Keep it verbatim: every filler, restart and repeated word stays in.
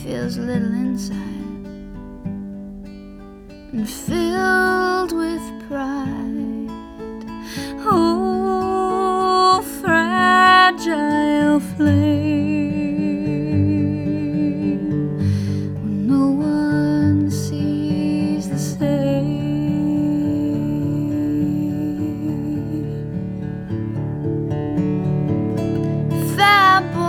feels little inside and filled with pride. Oh, fragile flame,